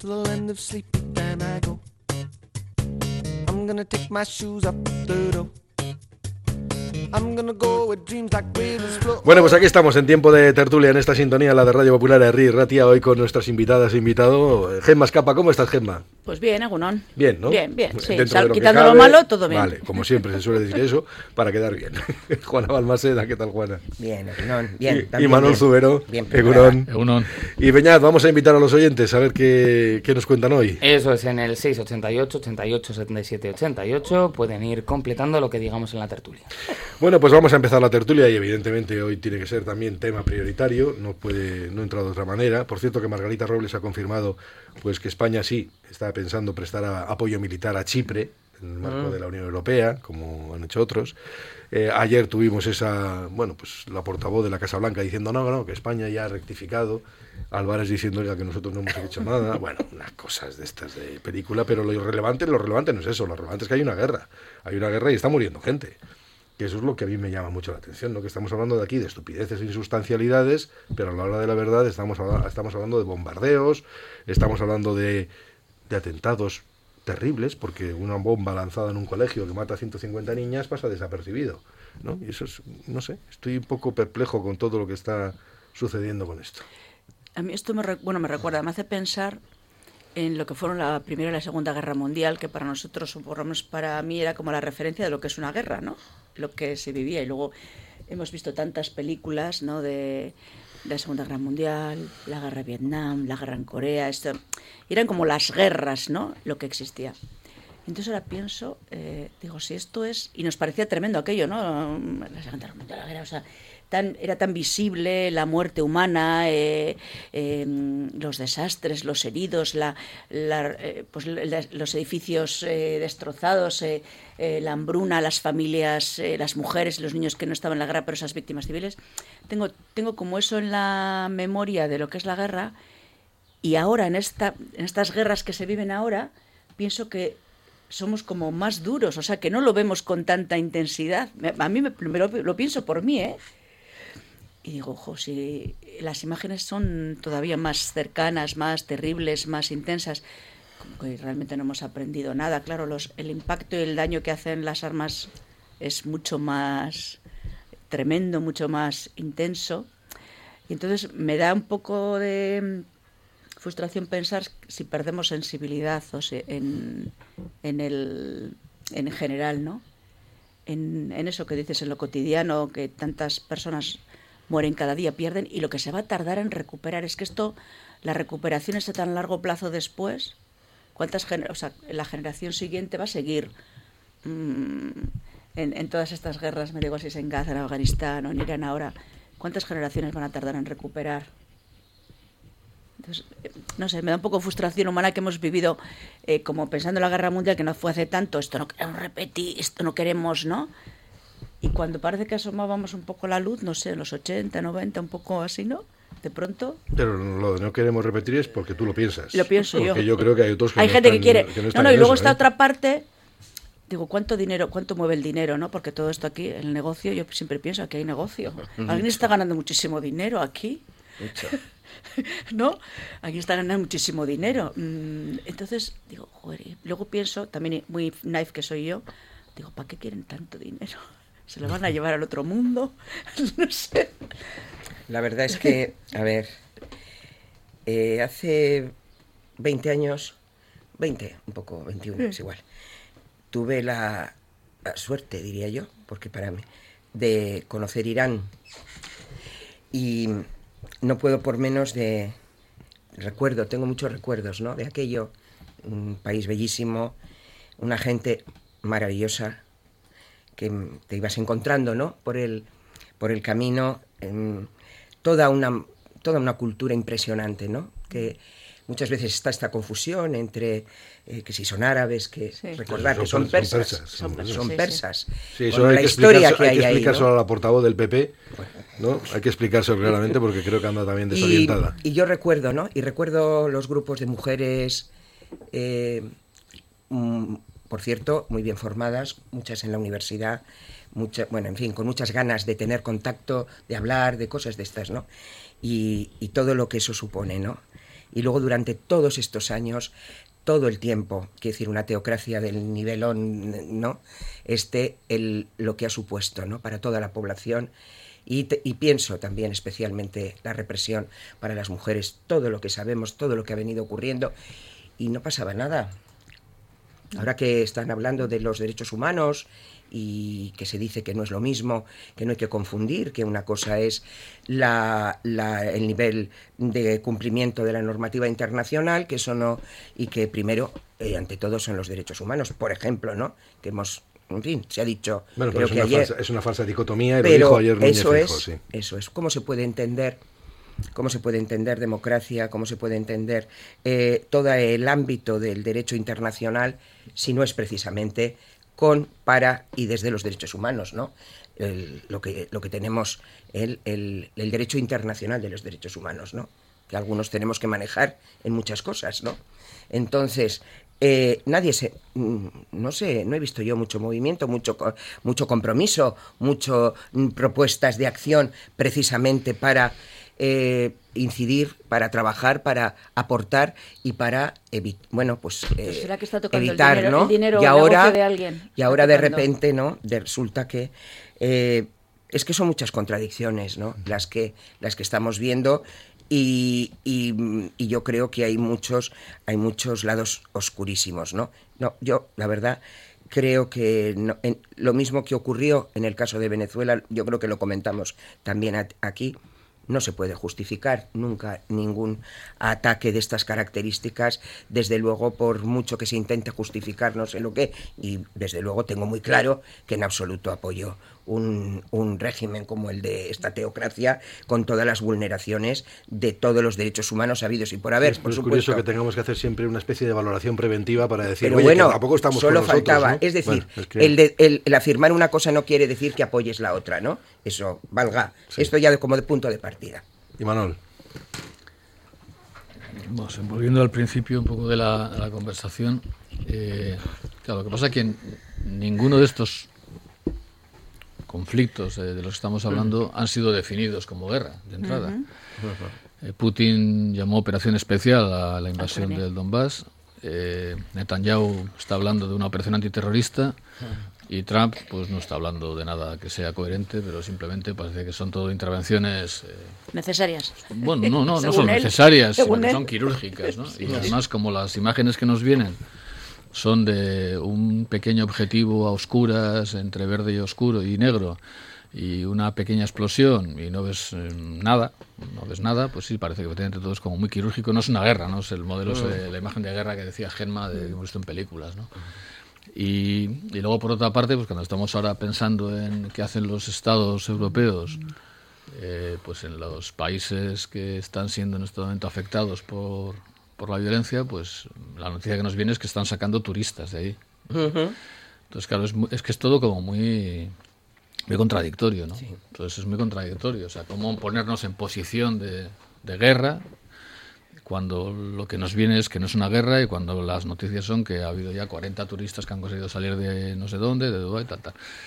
till the end of sleepy time I go. I'm gonna take my shoes off the door. I'm gonna go with dreams like rivers flow. Bueno, pues aquí estamos en tiempo de tertulia en esta sintonía, la de Radio Popular de Herri Ratia, hoy con nuestras invitadas e invitado. Gemma Escapa, ¿cómo estás, Gemma? Pues bien, Egunon. Bien, ¿no? Bien, sí. Quitando lo malo, todo bien. Vale, como siempre se suele decir eso, para quedar bien. Juana Balmaseda, ¿qué tal, Juana? Bien, Egunon, bien. Y Manuel Zubero, bien, Egunon. Y Beñat, vamos a invitar a los oyentes a ver qué nos cuentan hoy. Eso es, en el 688, 88, 77, 88, pueden ir completando lo que digamos en la tertulia. Bueno, pues vamos a empezar la tertulia y evidentemente hoy tiene que ser también tema prioritario, no entra de otra manera. Por cierto que Margarita Robles ha confirmado pues que España sí está pensando prestar apoyo militar a Chipre en el marco de la Unión Europea, como han hecho otros. Ayer tuvimos la portavoz de la Casa Blanca diciendo no, que España ya ha rectificado. Álvarez diciendo que nosotros no hemos hecho nada. Bueno, unas cosas de estas de película, pero lo relevante no es eso, lo relevante es que hay una guerra y está muriendo gente. Que eso es lo que a mí me llama mucho la atención, ¿no? Que estamos hablando de aquí de estupideces e insustancialidades, pero a la hora de la verdad estamos hablando de bombardeos, estamos hablando de atentados terribles, porque una bomba lanzada en un colegio que mata a 150 niñas pasa desapercibido, ¿no? Y eso es, no sé, estoy un poco perplejo con todo lo que está sucediendo con esto. A mí esto me recuerda, me hace pensar en lo que fueron la Primera y la Segunda Guerra Mundial, que para nosotros, o por lo menos para mí, era como la referencia de lo que es una guerra, ¿no? Lo que se vivía. Y luego hemos visto tantas películas, ¿no? De la Segunda Guerra Mundial, la Guerra de Vietnam, la Guerra en Corea, eran como las guerras, ¿no? Lo que existía. Entonces ahora pienso, digo, si esto es... Y nos parecía tremendo aquello, ¿no? La Segunda Guerra Mundial, la guerra, o sea... Era tan visible la muerte humana, los desastres, los heridos, los edificios destrozados, la hambruna, las familias, las mujeres, los niños que no estaban en la guerra, pero esas víctimas civiles. Tengo como eso en la memoria de lo que es la guerra, y ahora en estas guerras que se viven ahora, pienso que somos como más duros, o sea, que no lo vemos con tanta intensidad. A mí lo pienso por mí, ¿eh? Y digo, ojo, si las imágenes son todavía más cercanas, más terribles, más intensas, como que realmente no hemos aprendido nada. Claro, el impacto y el daño que hacen las armas es mucho más tremendo, mucho más intenso. Y entonces me da un poco de frustración pensar si perdemos sensibilidad en general, ¿no? En eso que dices, en lo cotidiano, que tantas personas mueren cada día, pierden, y lo que se va a tardar en recuperar. Es que la recuperación es a tan largo plazo después. La generación siguiente va a seguir en todas estas guerras, me digo, si es en Gaza, en Afganistán o en Irán ahora. ¿Cuántas generaciones van a tardar en recuperar? Entonces, no sé, me da un poco frustración humana que hemos vivido como pensando en la Guerra Mundial, que no fue hace tanto, esto no queremos repetir, esto no queremos, ¿no? Y cuando parece que asomábamos un poco la luz, no sé, en los 80, 90, un poco así, ¿no? De pronto... Pero lo de no queremos repetir es porque tú lo piensas. Lo pienso yo. Porque yo creo que hay otros que hay no gente están, que quiere... Que no, y luego eso, está otra parte... Digo, ¿cuánto mueve el dinero, no? Porque todo esto aquí, el negocio, yo siempre pienso que hay negocio. Alguien está ganando muchísimo dinero aquí. Mucho. ¿No? Alguien está ganando muchísimo dinero. Entonces, digo, joder, y luego pienso, también muy naif que soy yo, digo, ¿para qué quieren tanto dinero? ¿Se lo van a llevar al otro mundo? No sé. La verdad es que, a ver, hace 20 años, 20, un poco, 21, es igual, tuve la suerte, diría yo, porque para mí, de conocer Irán. Y no puedo por menos tengo muchos recuerdos, ¿no? De aquello, un país bellísimo, una gente maravillosa, que te ibas encontrando, ¿no? Por el camino, toda una cultura impresionante, ¿no? Que muchas veces está esta confusión entre que si son árabes, que sí. Recordar que son persas. Son persas. Sí, eso hay que explicárselo a la portavoz del PP, ¿no? Hay que explicárselo claramente porque creo que anda también desorientada. Y yo recuerdo, ¿no? Y recuerdo los grupos de mujeres, por cierto, muy bien formadas, muchas en la universidad, con muchas ganas de tener contacto, de hablar, de cosas de estas, ¿no? Y todo lo que eso supone, ¿no? y luego durante todos estos años, todo el tiempo, quiero decir, una teocracia del nivelón, ¿no? Lo que ha supuesto, ¿no? Para toda la población. Y pienso también especialmente la represión para las mujeres, todo lo que sabemos, todo lo que ha venido ocurriendo, y no pasaba nada. Ahora que están hablando de los derechos humanos y que se dice que no es lo mismo, que no hay que confundir, que una cosa es el nivel de cumplimiento de la normativa internacional, que eso no, y que primero, ante todo, son los derechos humanos, por ejemplo, ¿no? Que en fin, se ha dicho, bueno, creo pero que ayer... es una falsa dicotomía, y lo pero dijo ayer Núñez eso Feijóo, es, sí. Eso es. ¿Cómo se puede entender democracia? ¿Cómo se puede entender todo el ámbito del derecho internacional si no es precisamente con, para y desde los derechos humanos, ¿no? Lo que tenemos, el derecho internacional de los derechos humanos, ¿no? Que algunos tenemos que manejar en muchas cosas, ¿no? Entonces... no sé, no he visto yo mucho movimiento, mucho compromiso, mucho propuestas de acción precisamente para incidir, para trabajar, para aportar y para ¿será que está tocando evitar, el dinero, ¿no? el dinero y o el ahora, negocio de alguien? Y ahora de repente, ¿no? Resulta que es que son muchas contradicciones, ¿no? Las que estamos viendo. Y yo creo que hay muchos lados oscurísimos, ¿no? No, yo, la verdad, creo que lo mismo que ocurrió en el caso de Venezuela, yo creo que lo comentamos también aquí, no se puede justificar nunca ningún ataque de estas características, desde luego, por mucho que se intente justificar no sé lo que, y desde luego tengo muy claro que en absoluto apoyo un régimen como el de esta teocracia, con todas las vulneraciones de todos los derechos humanos habidos y por haber, por es supuesto. curioso que tengamos que hacer siempre una especie de valoración preventiva para decir, pero oye, bueno, que tampoco estamos solo con nosotros, faltaba, ¿no? es decir, Bueno, es que... el afirmar una cosa no quiere decir que apoyes la otra, ¿no? Eso, valga. Sí. Esto ya como de punto de partida. Y Manuel. Bueno, volviendo al principio un poco de la conversación, claro, lo que pasa es que ninguno de estos conflictos de los que estamos hablando han sido definidos como guerra, de entrada. Putin llamó operación especial a la invasión del Donbass, Netanyahu está hablando de una operación antiterrorista, y Trump pues no está hablando de nada que sea coherente, pero simplemente parece que son todo intervenciones... necesarias. Bueno, no Según son él, necesarias, sino según que él. son quirúrgicas, ¿no? Y además, como las imágenes que nos vienen son de un pequeño objetivo a oscuras, entre verde y oscuro y negro, y una pequeña explosión, y no ves nada, pues sí, parece que efectivamente todo es como muy quirúrgico. No es una guerra, ¿no? Es el modelo de la imagen de guerra que decía Genma, que hemos visto en películas, ¿no? Y luego, por otra parte, pues cuando estamos ahora pensando en qué hacen los estados europeos, pues en los países que están siendo en este momento afectados por la violencia, pues la noticia que nos viene es que están sacando turistas de ahí. Entonces, claro, es que es todo como muy contradictorio, ¿no? Sí. Entonces es muy contradictorio, o sea, cómo ponernos en posición de guerra cuando lo que nos viene es que no es una guerra, y cuando las noticias son que ha habido ya 40 turistas que han conseguido salir de no sé dónde, de Dubái, tal.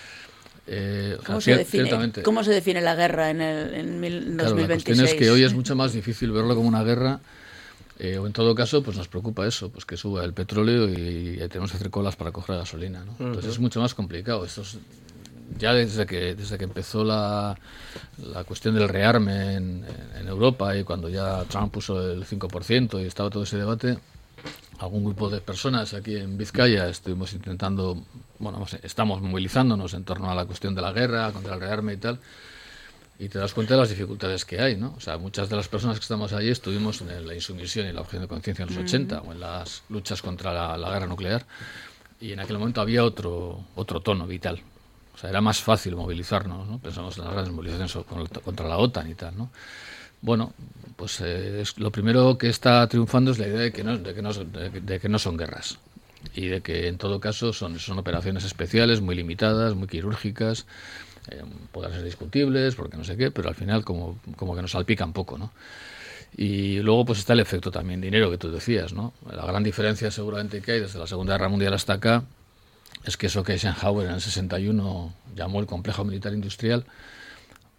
¿Cómo se define la guerra en 2026? Claro, la cuestión es que hoy es mucho más difícil verlo como una guerra, o en todo caso pues nos preocupa eso, pues que suba el petróleo y tenemos que hacer colas para coger gasolina, ¿no? Entonces es mucho más complicado. Esto es, ya desde que empezó la cuestión del rearme en Europa, y cuando ya Trump puso el 5% y estaba todo ese debate, algún grupo de personas aquí en Vizcaya estuvimos intentando, estamos movilizándonos en torno a la cuestión de la guerra, contra el rearme y tal, y te das cuenta de las dificultades que hay, ¿no? O sea, muchas de las personas que estamos allí estuvimos en la insumisión y la objeción de conciencia en los 80, o en las luchas contra la guerra nuclear, y en aquel momento había otro tono vital. O sea, era más fácil movilizarnos, ¿no? Pensamos en las grandes movilizaciones contra la OTAN y tal, ¿no? Bueno, pues lo primero que está triunfando es la idea de que no son guerras, y de que en todo caso son operaciones especiales, muy limitadas, muy quirúrgicas, podrán ser discutibles, porque no sé qué, pero al final como que nos salpican poco, ¿no? Y luego pues está el efecto también dinero que tú decías, ¿no? La gran diferencia seguramente que hay desde la Segunda Guerra Mundial hasta acá es que eso que Eisenhower en el 61 llamó el complejo militar industrial,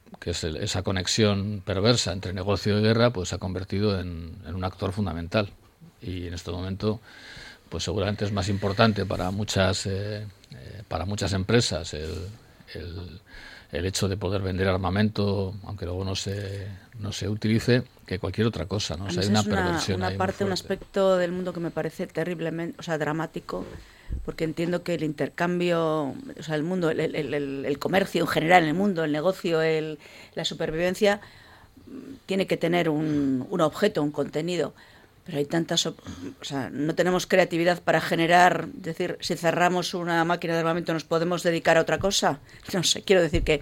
que es esa conexión perversa entre negocio y guerra, pues se ha convertido en un actor fundamental. Y en este momento, pues seguramente es más importante para muchas empresas el hecho de poder vender armamento, aunque luego no se utilice, que cualquier otra cosa, ¿no? O sea, hay una perversión ahí muy un fuerte. aspecto del mundo que me parece terriblemente, dramático, porque entiendo que el intercambio, el mundo, el comercio en general en el mundo, el negocio, la supervivencia, tiene que tener un objeto, un contenido. Pero hay tantas... no tenemos creatividad para generar... Es decir, si cerramos una máquina de armamento, ¿nos podemos dedicar a otra cosa? No sé, quiero decir que...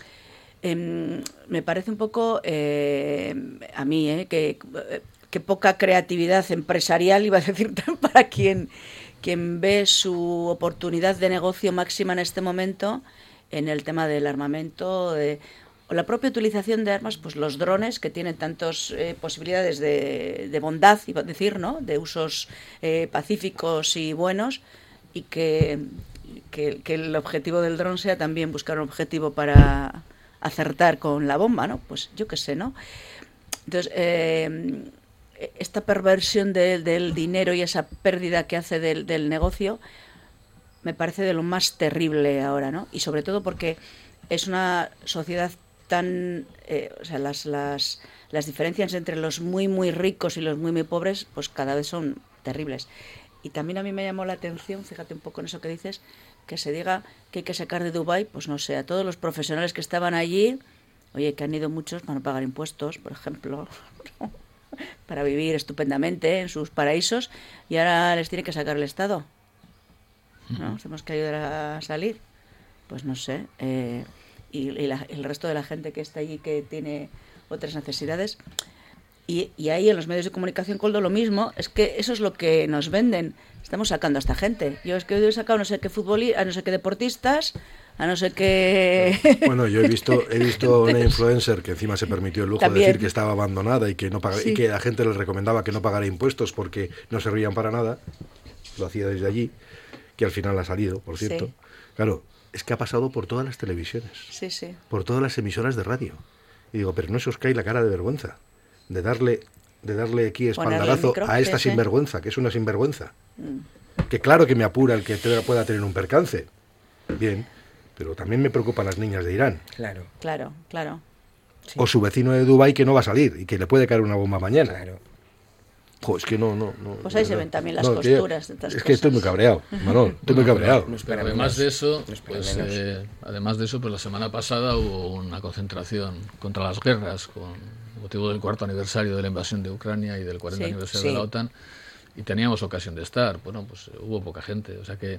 me parece un poco, a mí, que poca creatividad empresarial, iba a decir, para quien ve su oportunidad de negocio máxima en este momento en el tema del armamento... o la propia utilización de armas, pues los drones, que tienen tantas posibilidades de bondad, iba a decir, ¿no? De usos pacíficos y buenos, y que el objetivo del dron sea también buscar un objetivo para acertar con la bomba, ¿no? Pues yo qué sé, ¿no? Entonces, esta perversión del dinero y esa pérdida que hace del negocio me parece de lo más terrible ahora, ¿no? Y sobre todo porque es una sociedad tan... las diferencias entre los muy, muy ricos y los muy, muy pobres, pues cada vez son terribles. Y también a mí me llamó la atención, fíjate un poco en eso que dices, que se diga que hay que sacar de Dubái, pues no sé, a todos los profesionales que estaban allí, oye, que han ido muchos para no pagar impuestos, por ejemplo, para vivir estupendamente en sus paraísos, y ahora les tiene que sacar el Estado, ¿no? Tenemos que ayudar a salir, pues no sé... y el resto de la gente que está allí, que tiene otras necesidades. Y ahí en los medios de comunicación, Coldo, lo mismo, es que eso es lo que nos venden. Estamos sacando a esta gente. Yo es que he sacado no sé qué futbolistas, a no sé qué deportistas, a no sé qué... Bueno, yo he visto una influencer que encima se permitió el lujo de decir que estaba abandonada y que no pagaba, y que la gente le recomendaba que no pagara impuestos porque no servían para nada. Lo hacía desde allí, que al final ha salido, por cierto. Sí. Claro, es que ha pasado por todas las televisiones, por todas las emisoras de radio. Y digo, pero no se os cae la cara de vergüenza de darle aquí espaldarazo a esta sinvergüenza, que es una sinvergüenza. Que claro que me apura el que pueda tener un percance. Bien, pero también me preocupan las niñas de Irán. Claro. Sí. O su vecino de Dubái que no va a salir y que le puede caer una bomba mañana. Claro. Jo, es que no. Pues ahí se ven también las costuras de estas cosas. Es que estoy muy cabreado, Manol, estoy muy cabreado. Pero además de eso, pues la semana pasada hubo una concentración contra las guerras con motivo del 4º aniversario de la invasión de Ucrania y del 40º aniversario de la OTAN, y teníamos ocasión de estar. Bueno, pues hubo poca gente, o sea que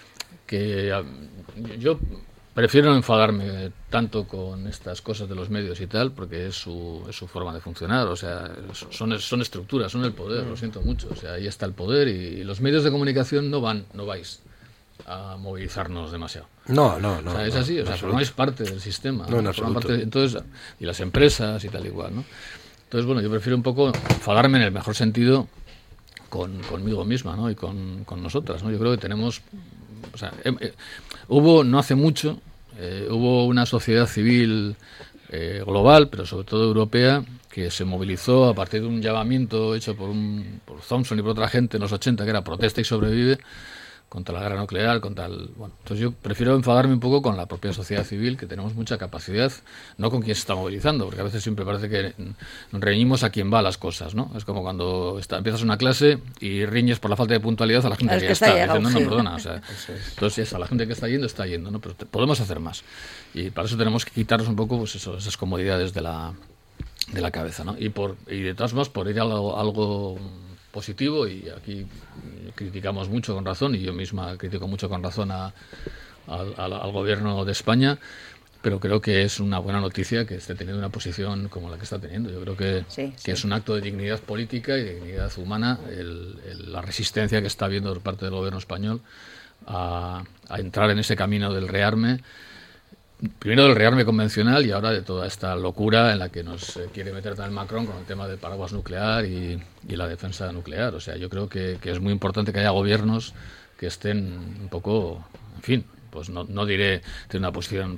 yo prefiero no enfadarme tanto con estas cosas de los medios y tal, porque es su forma de funcionar. O sea, son estructuras, son el poder, lo siento mucho. O sea, ahí está el poder, y los medios de comunicación no vais a movilizarnos demasiado. No. O sea, es así, o sea, formáis parte del sistema. No, en absoluto. Entonces, y las empresas y tal igual, ¿no? Entonces, bueno, yo prefiero un poco enfadarme en el mejor sentido conmigo misma, ¿no? Y con nosotras, ¿no? Yo creo que tenemos... O sea, hubo, no hace mucho, hubo una sociedad civil global, pero sobre todo europea, que se movilizó a partir de un llamamiento hecho por Thompson y por otra gente en los 80, que era Protesta y Sobrevive, contra la guerra nuclear, entonces yo prefiero enfadarme un poco con la propia sociedad civil, que tenemos mucha capacidad, no con quien se está movilizando, porque a veces siempre parece que reñimos a quien va a las cosas, ¿no? Es como cuando empiezas una clase y riñes por la falta de puntualidad a la gente que ya está. Dices, no, perdona, o sea, entonces a la gente que está yendo, ¿no? Pero podemos hacer más, y para eso tenemos que quitarnos un poco, pues eso, esas comodidades de la cabeza, ¿no? Y de todas formas, por ir a algo positivo, y aquí criticamos mucho con razón, y yo misma critico mucho con razón al gobierno de España, pero creo que es una buena noticia que esté teniendo una posición como la que está teniendo. Yo creo que es un acto de dignidad política y de dignidad humana la resistencia que está habiendo por parte del gobierno español a entrar en ese camino del rearme. Primero del rearme convencional, y ahora de toda esta locura en la que nos quiere meter también Macron con el tema del paraguas nuclear y la defensa nuclear. O sea, yo creo que es muy importante que haya gobiernos que estén un poco, en fin, pues no diré tener una posición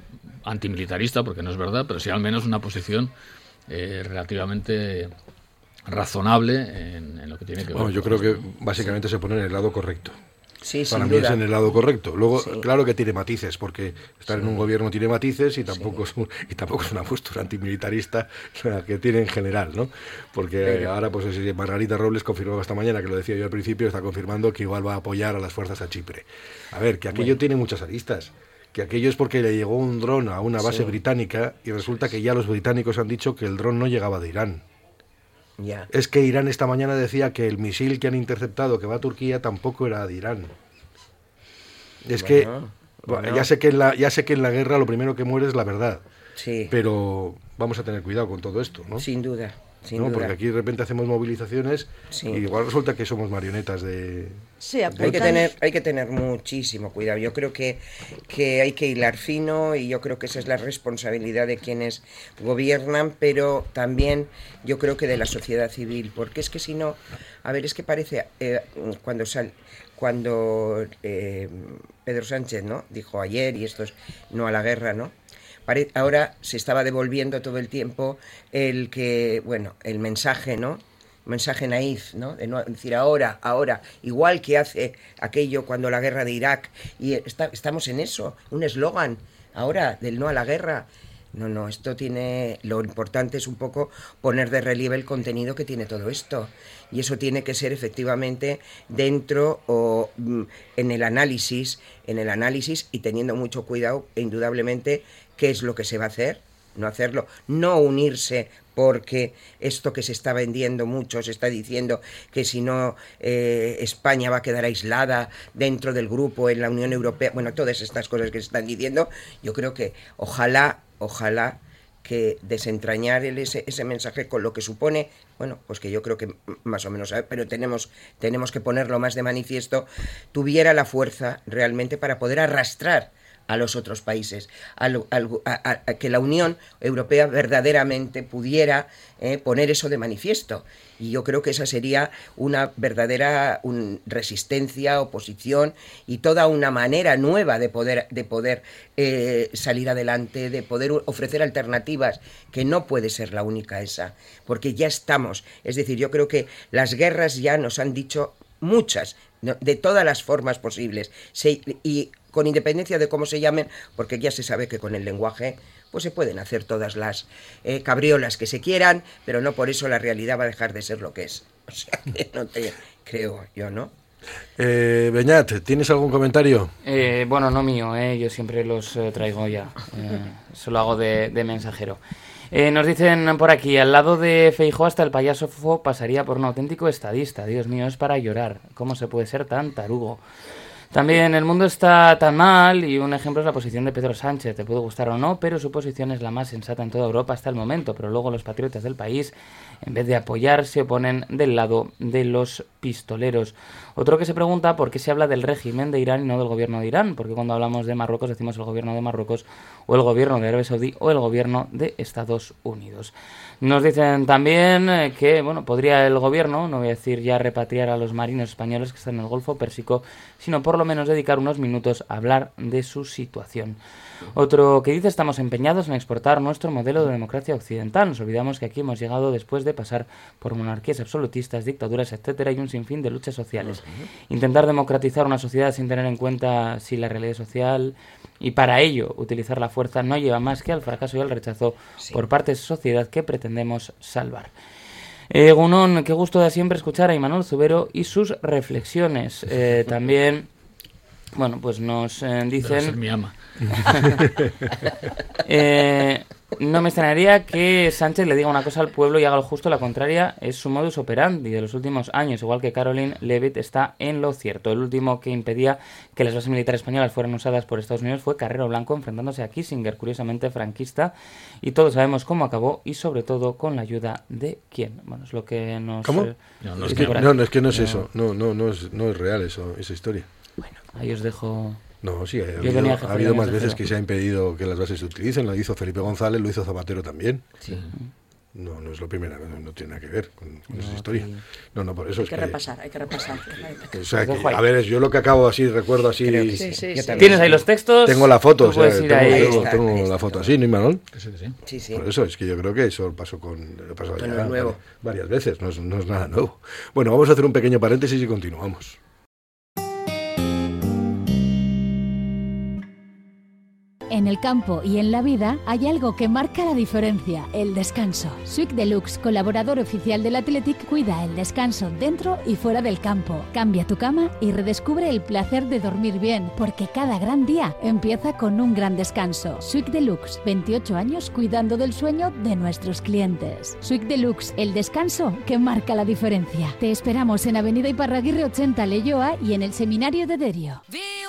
antimilitarista, porque no es verdad, pero sí al menos una posición relativamente razonable en lo que tiene que ver. Bueno, yo creo que básicamente se pone en el lado correcto. Sí, Para sin mí duda. es en el lado correcto. Luego, Sí. claro que tiene matices, porque estar en un gobierno tiene matices y tampoco, tampoco es una postura antimilitarista la que tiene en general, ¿no? Porque ahora, pues Margarita Robles confirmaba esta mañana, que lo decía yo al principio, está confirmando que igual va a apoyar a las fuerzas a Chipre. A ver, que aquello tiene muchas aristas. Que aquello es porque le llegó un dron a una base británica y resulta que ya los británicos han dicho que el dron no llegaba de Irán. Ya. Es que Irán esta mañana decía que el misil que han interceptado que va a Turquía tampoco era de Irán. Es Bueno. ya sé que en la guerra lo primero que muere es la verdad. Sí, Pero vamos a tener cuidado con todo esto, ¿no? sin duda, sin ¿No? duda. Porque aquí de repente hacemos movilizaciones Sí. y igual resulta que somos marionetas de... Sí, Hay que tener muchísimo cuidado. Yo creo que hay que hilar fino y yo creo que esa es la responsabilidad de quienes gobiernan, pero también yo creo que de la sociedad civil, porque es que si no, a ver, es que parece cuando Pedro Sánchez, ¿no?, dijo ayer, y esto es no a la guerra, ¿no?, ahora se estaba devolviendo todo el tiempo el mensaje, ¿no?, mensaje naif, ¿no?, de no decir ahora, igual que hace aquello cuando la guerra de Irak, y estamos en eso, un eslogan ahora del no a la guerra. No, esto tiene... Lo importante es un poco poner de relieve el contenido que tiene todo esto. Y eso tiene que ser efectivamente dentro o en el análisis y teniendo mucho cuidado, e indudablemente, qué es lo que se va a hacer, no hacerlo, no unirse, porque esto que se está vendiendo mucho, se está diciendo que si no España va a quedar aislada dentro del grupo en la Unión Europea, bueno, todas estas cosas que se están diciendo, yo creo que ojalá que desentrañar ese mensaje con lo que supone, bueno, pues que yo creo que más o menos, pero tenemos que ponerlo más de manifiesto, tuviera la fuerza realmente para poder arrastrar a los otros países, a que la Unión Europea verdaderamente pudiera poner eso de manifiesto. Y yo creo que esa sería una verdadera resistencia, oposición y toda una manera nueva de poder salir adelante, de poder ofrecer alternativas, que no puede ser la única esa, porque ya estamos. Es decir, yo creo que las guerras ya nos han dicho muchas, de todas las formas posibles, y con independencia de cómo se llamen, porque ya se sabe que con el lenguaje pues se pueden hacer todas las cabriolas que se quieran, pero no por eso la realidad va a dejar de ser lo que es. O sea, que no te creo yo, ¿no? Beñat, ¿tienes algún comentario? Bueno, no mío, yo siempre los traigo ya. Solo hago de mensajero. Nos dicen por aquí, al lado de Feijóo hasta el payaso Fofo pasaría por un auténtico estadista. Dios mío, es para llorar. ¿Cómo se puede ser tan tarugo? También el mundo está tan mal y un ejemplo es la posición de Pedro Sánchez. Te puede gustar o no, pero su posición es la más sensata en toda Europa hasta el momento. Pero luego los patriotas del país, en vez de apoyar, se oponen del lado de los pistoleros. Otro que se pregunta por qué se habla del régimen de Irán y no del gobierno de Irán. Porque cuando hablamos de Marruecos decimos el gobierno de Marruecos o el gobierno de Arabia Saudí o el gobierno de Estados Unidos. Nos dicen también que, bueno, podría el gobierno, no voy a decir ya repatriar a los marinos españoles que están en el Golfo Pérsico, sino por lo menos dedicar unos minutos a hablar de su situación. Otro que dice, estamos empeñados en exportar nuestro modelo de democracia occidental. Nos olvidamos que aquí hemos llegado después de pasar por monarquías absolutistas, dictaduras, etcétera, y un sinfín de luchas sociales. Intentar democratizar una sociedad sin tener en cuenta si la realidad social, y para ello utilizar la fuerza, no lleva más que al fracaso y al rechazo por parte de esa sociedad que pretendemos salvar. Gunón, qué gusto da siempre escuchar a Imanol Zubero y sus reflexiones. También, bueno, pues nos dicen... Debe ser mi ama. No me extrañaría que Sánchez le diga una cosa al pueblo y haga lo justo, la contraria es su modus operandi de los últimos años, igual que Caroline Levitt está en lo cierto. El último que impedía que las bases militares españolas fueran usadas por Estados Unidos fue Carrero Blanco, enfrentándose a Kissinger, curiosamente franquista, y todos sabemos cómo acabó y sobre todo con la ayuda de quién. Bueno, es lo que nos... ¿Cómo? No es que no es eso, no es real esa historia. Bueno, ahí os dejo... No, sí, ha habido más veces que se ha impedido que las bases se utilicen. Lo hizo Felipe González, lo hizo Zapatero también. Sí. No es lo primero, no tiene nada que ver con esa historia. No, por eso hay que repasar. O sea, a ver, yo lo que acabo así, recuerdo así... Sí. ¿Tienes ahí los textos? Tengo la foto, tengo la foto así, ¿no, Imanol? Sí. Por eso, es que yo creo que eso pasó ya varias veces, no es nada nuevo. Bueno, vamos a hacer un pequeño paréntesis y continuamos. En el campo y en la vida hay algo que marca la diferencia, el descanso. Suic Deluxe, colaborador oficial del Athletic, cuida el descanso dentro y fuera del campo. Cambia tu cama y redescubre el placer de dormir bien, porque cada gran día empieza con un gran descanso. Suic Deluxe, 28 años cuidando del sueño de nuestros clientes. Suic Deluxe, el descanso que marca la diferencia. Te esperamos en Avenida Iparraguirre 80, Leioa, y en el Seminario de Derio.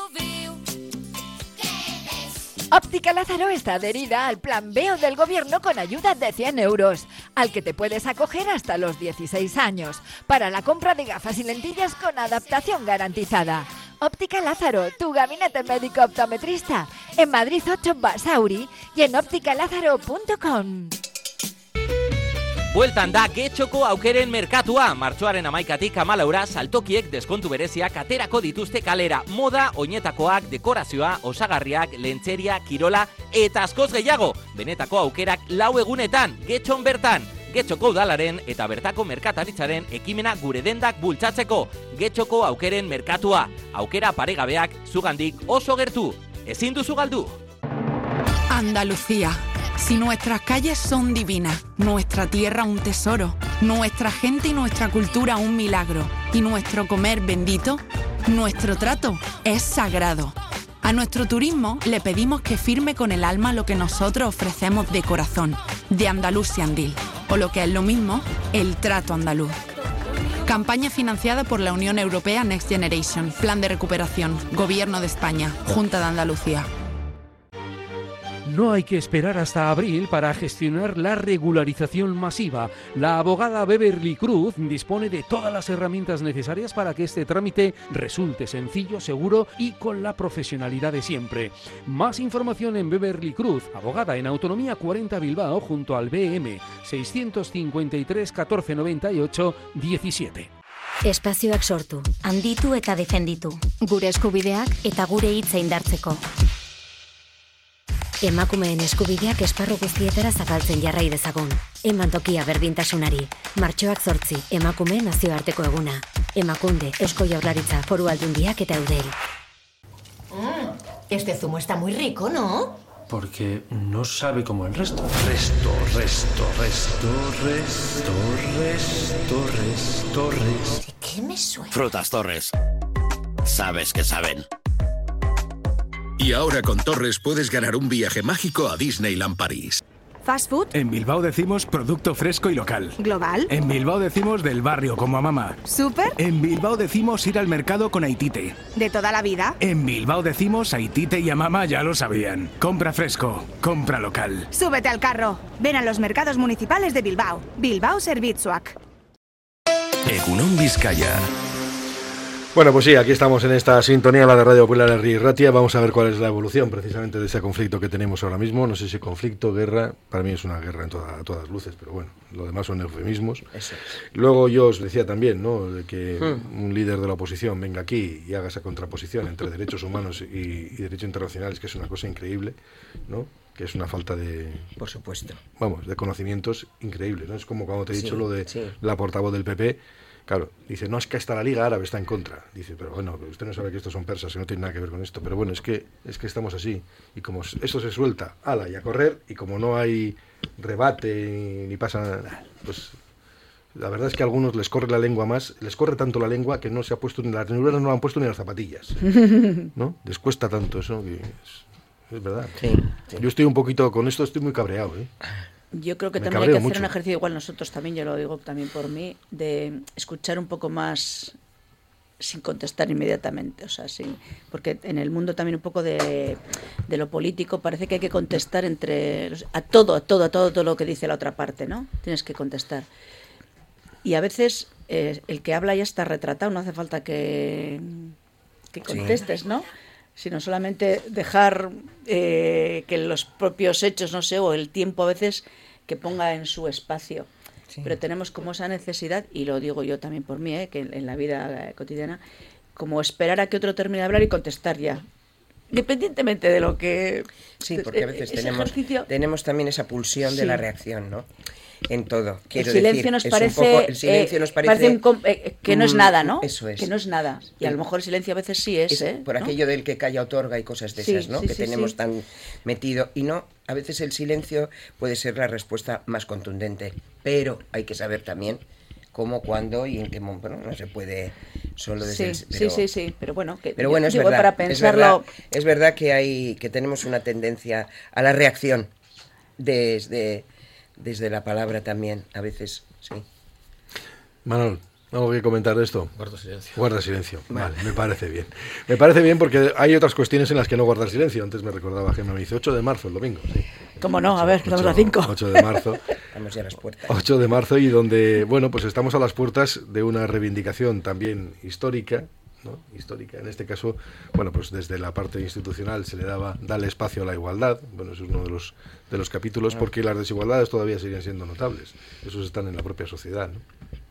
Óptica Lázaro está adherida al Plan B del Gobierno con ayuda de 100 euros, al que te puedes acoger hasta los 16 años, para la compra de gafas y lentillas con adaptación garantizada. Óptica Lázaro, tu gabinete médico optometrista, en Madrid 8 Basauri y en ópticalázaro.com. Bueltan da getxoko aukeren merkatua. Martxoaren 11tik 14 saltokiek deskontu bereziak aterako dituzte kalera. Moda, oinetakoak, dekorazioa, osagarriak, lentzeria, kirola eta askoz gehiago. Benetako aukerak 4 egunetan, getxon bertan. Getxoko udalaren eta bertako merkataritzaren ekimena gure dendak bultzatzeko. Getxoko aukeren merkatua. Aukera paregabeak zugandik oso gertu. Ezin duzu galdu. Andalucía. Si nuestras calles son divinas, nuestra tierra un tesoro, nuestra gente y nuestra cultura un milagro, y nuestro comer bendito, nuestro trato es sagrado. A nuestro turismo le pedimos que firme con el alma lo que nosotros ofrecemos de corazón, de Andalucía Andil, o lo que es lo mismo, el trato andaluz. Campaña financiada por la Unión Europea Next Generation, Plan de Recuperación, Gobierno de España, Junta de Andalucía. No hay que esperar hasta abril para gestionar la regularización masiva. La abogada Beverly Cruz dispone de todas las herramientas necesarias para que este trámite resulte sencillo, seguro y con la profesionalidad de siempre. Más información en Beverly Cruz, abogada en Autonomía 40 Bilbao, junto al BM 653 1498 17. Espazioak sortu, handitu eta defenditu. Gure eskubideak eta gure hitza indartzeko. Emakumeen eskubideak esparru guztietara zabaltzen jarrai dezagun. Eman tokia berdintasunari. Martxoak 8, emakumeen nazioarteko eguna. Emakunde, Eusko Jaurlaritza, Foru Aldundiak eta Eudel. Este zumo está muy rico, ¿no? Porque no sabe como el resto. ¿De qué me suena? Frutas Torres. Sabes que saben. Y ahora con Torres puedes ganar un viaje mágico a Disneyland París. ¿Fast food? En Bilbao decimos producto fresco y local. ¿Global? En Bilbao decimos del barrio, como a mamá. ¿Súper? En Bilbao decimos ir al mercado con Aitite. ¿De toda la vida? En Bilbao decimos Aitite y a mamá ya lo sabían. Compra fresco, compra local. Súbete al carro. Ven a los mercados municipales de Bilbao. Bilbao Zerbitzuak. Egunon Vizcaya. Bueno, pues sí, aquí estamos en esta sintonía, la de Radio Popular Herri y Ratia. Vamos a ver cuál es la evolución precisamente de ese conflicto que tenemos ahora mismo. No sé si conflicto, guerra, para mí es una guerra a todas luces, pero bueno, lo demás son eufemismos. Eso es. Luego yo os decía también, ¿no?, de que un líder de la oposición venga aquí y haga esa contraposición entre derechos humanos y derecho internacional, que es una cosa increíble, ¿no?, que es una falta de... Por supuesto. Vamos, de conocimientos increíble, ¿no? Es como cuando te he dicho lo de la portavoz del PP. Claro, dice, no, es que hasta la Liga Árabe está en contra. Dice, pero bueno, usted no sabe que estos son persas, que no tienen nada que ver con esto. Pero bueno, es que estamos así. Y como eso se suelta, ala, y a correr, y como no hay rebate ni pasa nada, pues la verdad es que a algunos les corre la lengua más, les corre tanto la lengua que no se ha puesto, ni las neuronas no han puesto ni las zapatillas, ¿no? Les cuesta tanto eso, que es verdad. Sí. Yo estoy un poquito, con esto estoy muy cabreado, ¿eh? Yo creo que Me también hay que hacer mucho. un ejercicio, igual nosotros también, yo lo digo también por mí, de escuchar un poco más sin contestar inmediatamente, o sea, porque en el mundo también un poco de lo político parece que hay que contestar a todo lo que dice la otra parte, ¿no? Tienes que contestar. Y a veces el que habla ya está retratado, no hace falta que contestes, ¿no? Sino solamente dejar que los propios hechos, no sé, o el tiempo a veces que ponga en su espacio. Sí. Pero tenemos como esa necesidad, y lo digo yo también por mí, que en la vida cotidiana, como esperar a que otro termine de hablar y contestar ya. Independientemente de lo que... Sí, porque a veces tenemos también esa pulsión de la reacción, ¿no? En todo. El silencio nos parece que no es nada, ¿no? Eso es. Que no es nada. Y a lo mejor el silencio a veces sí es, por ¿no? aquello del que calla otorga y cosas de esas, ¿no? Que tenemos tan metido. Y no, a veces el silencio puede ser la respuesta más contundente. Pero hay que saber también cómo, cuándo y en qué momento. No se puede solo desde sí. Pero bueno, es verdad. Para pensarlo... Es verdad que tenemos una tendencia a la reacción desde la palabra también, a veces, sí. Manol, ¿algo que comentar de esto? Guarda silencio. Guarda silencio, vale, me parece bien. Me parece bien porque hay otras cuestiones en las que no guardar silencio. Antes me recordaba Gemma, me dice 8 de marzo, el domingo, sí. ¿Cómo no? A ver, estamos a 5. 8 de marzo. Estamos ya a las puertas. 8 de marzo y donde, bueno, pues estamos a las puertas de una reivindicación también histórica, ¿no? Histórica. En este caso, bueno, pues desde la parte institucional se le dale espacio a la igualdad. Bueno, eso es uno de los capítulos, porque las desigualdades todavía siguen siendo notables. Esos están en la propia sociedad, ¿no?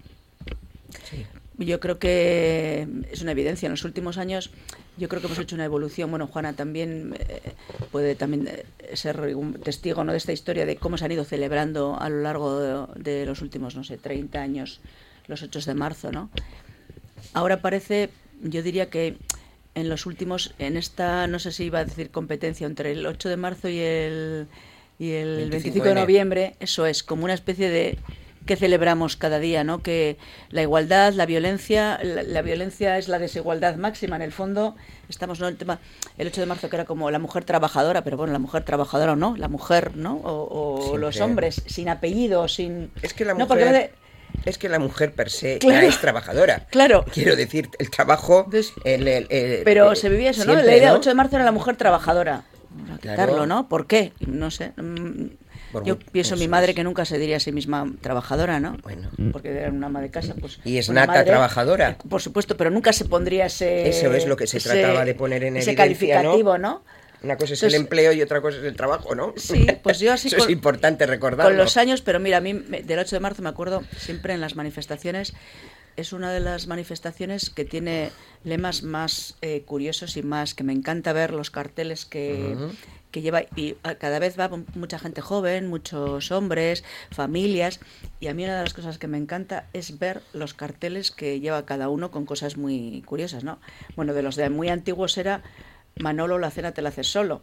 Sí. Yo creo que es una evidencia. En los últimos años yo creo que hemos hecho una evolución. Bueno, Juana también puede también ser un testigo, ¿no?, de esta historia de cómo se han ido celebrando a lo largo de los últimos, 30 años los 8 de marzo, ¿no? Ahora parece, yo diría que en los últimos, en esta, no sé si iba a decir competencia entre el 8 de marzo y el 25 de noviembre, eso es, como una especie de que celebramos cada día, ¿no? Que la igualdad, la violencia es la desigualdad máxima. En el fondo, estamos, ¿no?, el 8 de marzo que era como la mujer trabajadora, pero bueno, la mujer trabajadora o no, la mujer, ¿no? O los hombres, sin apellido, sin... Es que la mujer... Es que la mujer per se ya es trabajadora. Claro. Quiero decir, el trabajo... pero se vivía eso, siempre, ¿no? La idea del 8 de marzo era la mujer trabajadora. Quitarlo, ¿no? ¿Por qué? No sé. Yo pienso en mi madre, que nunca se diría a sí misma trabajadora, ¿no? Bueno. Porque era una ama de casa, pues... Y es nata trabajadora. Por supuesto, pero nunca se pondría ese... Eso es lo que se trataba de poner en evidencia, calificativo, ¿no? Una cosa es el empleo y otra cosa es el trabajo, ¿no? Sí, pues yo así... Eso es importante recordarlo. Con los años, pero mira, a mí del 8 de marzo me acuerdo siempre en las manifestaciones. Es una de las manifestaciones que tiene lemas más curiosos y más que me encanta ver los carteles que lleva, y cada vez va mucha gente joven, muchos hombres, familias, y a mí una de las cosas que me encanta es ver los carteles que lleva cada uno con cosas muy curiosas, ¿no? Bueno, de los de muy antiguos era Manolo, la cena te la haces solo.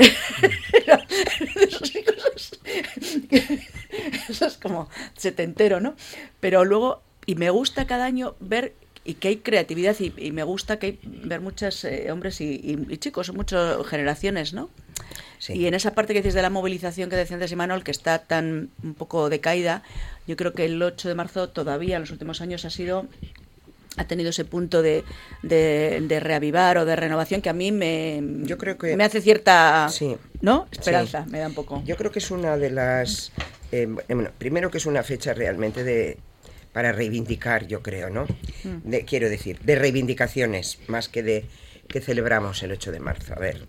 Eso es como setentero, ¿no? Pero luego, y me gusta cada año ver y que hay creatividad y me gusta que hay ver muchos hombres y chicos, muchas generaciones, ¿no? Sí. Y en esa parte que dices de la movilización que decía antes Imanol, que está tan un poco decaída, yo creo que el 8 de marzo todavía en los últimos años ha tenido ese punto de reavivar o de renovación que a mí yo creo que me hace cierta ¿no? Esperanza, me da un poco. Yo creo que es una de las bueno, primero que es una fecha realmente para reivindicar, yo creo, ¿no? Quiero decir, de reivindicaciones más que celebramos el 8 de marzo. A ver,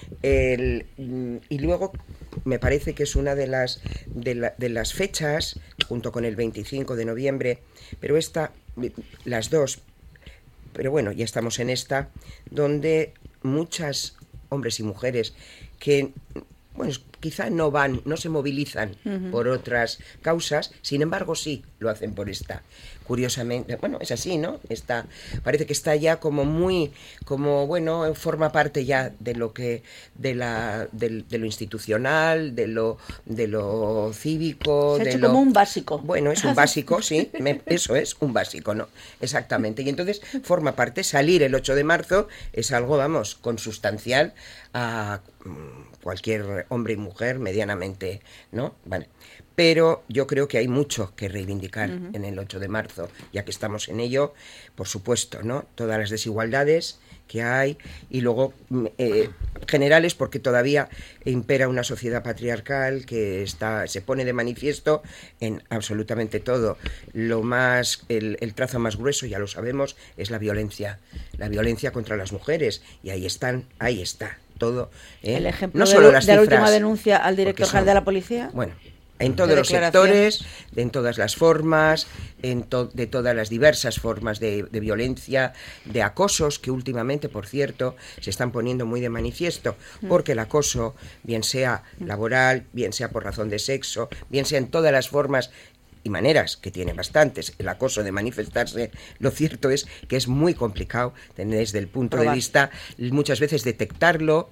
y luego me parece que es una de las fechas, junto con el 25 de noviembre, pero las dos, pero bueno, ya estamos en esta, donde muchas hombres y mujeres que, bueno, quizá no se movilizan por otras causas, sin embargo sí lo hacen por esta. Curiosamente, bueno, es así, ¿no? Parece que está ya bueno, forma parte ya de lo que, de lo institucional, de lo cívico. Se ha hecho como un básico. Bueno, es un básico, sí, eso es un básico, ¿no? Exactamente. Y entonces forma parte, salir el 8 de marzo es algo, vamos, consustancial a cualquier hombre y mujer medianamente, ¿no? Vale. Pero yo creo que hay mucho que reivindicar en el 8 de marzo, ya que estamos en ello, por supuesto, ¿no? Todas las desigualdades que hay y luego generales, porque todavía impera una sociedad patriarcal que se pone de manifiesto en absolutamente todo. El trazo más grueso, ya lo sabemos, es la violencia contra las mujeres, y ahí está todo. El ejemplo no solo de la última denuncia al director general de la policía. Bueno, En todos los sectores, en todas las formas, de todas las diversas formas de violencia, de acosos, que últimamente, por cierto, se están poniendo muy de manifiesto, porque el acoso, bien sea laboral, bien sea por razón de sexo, bien sea en todas las formas y maneras, que tiene bastantes, el acoso de manifestarse, lo cierto es que es muy complicado desde el punto de vista, muchas veces detectarlo,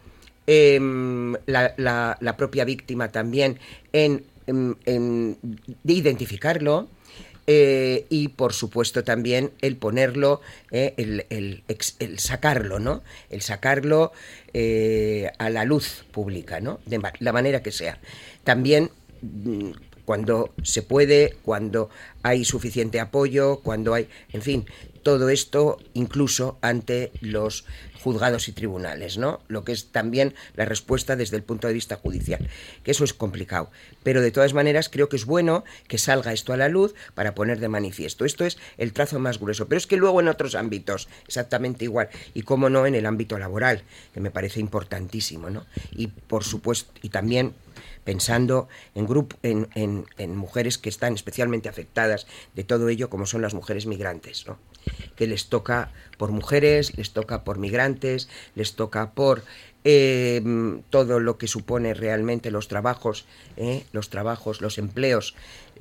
la propia víctima también de identificarlo, y por supuesto también el ponerlo, el sacarlo, ¿no? El sacarlo a la luz pública, ¿no? De la manera que sea. También cuando se puede, cuando hay suficiente apoyo, cuando hay, en fin, todo esto incluso ante los juzgados y tribunales, ¿no? Lo que es también la respuesta desde el punto de vista judicial, que eso es complicado, pero de todas maneras creo que es bueno que salga esto a la luz para poner de manifiesto. Esto es el trazo más grueso, pero es que luego en otros ámbitos exactamente igual, y cómo no en el ámbito laboral, que me parece importantísimo, ¿no? Y por supuesto, y también pensando en mujeres que están especialmente afectadas de todo ello, como son las mujeres migrantes, ¿no? Que les toca por mujeres, les toca por migrantes, les toca por todo lo que supone realmente los trabajos, los empleos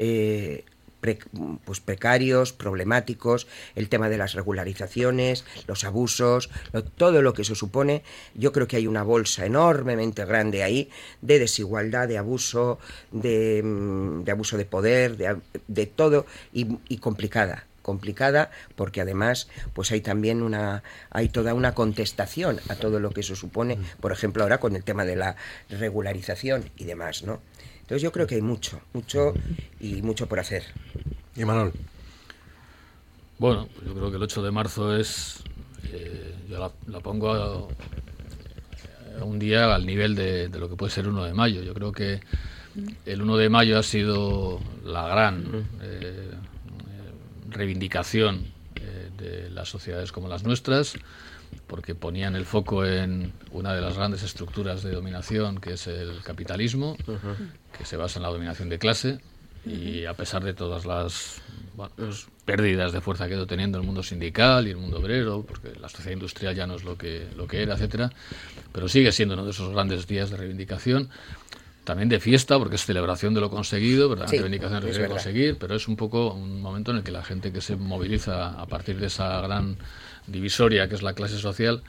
precarios, problemáticos, el tema de las regularizaciones, los abusos, todo lo que eso supone. Yo creo que hay una bolsa enormemente grande ahí de desigualdad, de abuso, de abuso de poder, de todo, y complicada, porque además pues hay también hay toda una contestación a todo lo que eso supone, por ejemplo ahora con el tema de la regularización y demás, ¿no? Entonces yo creo que hay mucho por hacer. ¿Y Manuel? Bueno, pues yo creo que el 8 de marzo es, yo la pongo a un día al nivel de lo que puede ser 1 de mayo. Yo creo que el 1 de mayo ha sido la gran reivindicación de las sociedades como las nuestras, porque ponían el foco en una de las grandes estructuras de dominación, que es el capitalismo, que se basa en la dominación de clase, y a pesar de todas las pérdidas de fuerza que ha ido teniendo el mundo sindical y el mundo obrero, porque la sociedad industrial ya no es lo que era, etcétera, pero sigue siendo uno de esos grandes días de reivindicación, también de fiesta, porque es celebración de lo conseguido, pero también reivindicación de lo que quiere conseguir, pero es un poco un momento en el que la gente que se moviliza a partir de esa gran divisoria que es la clase social,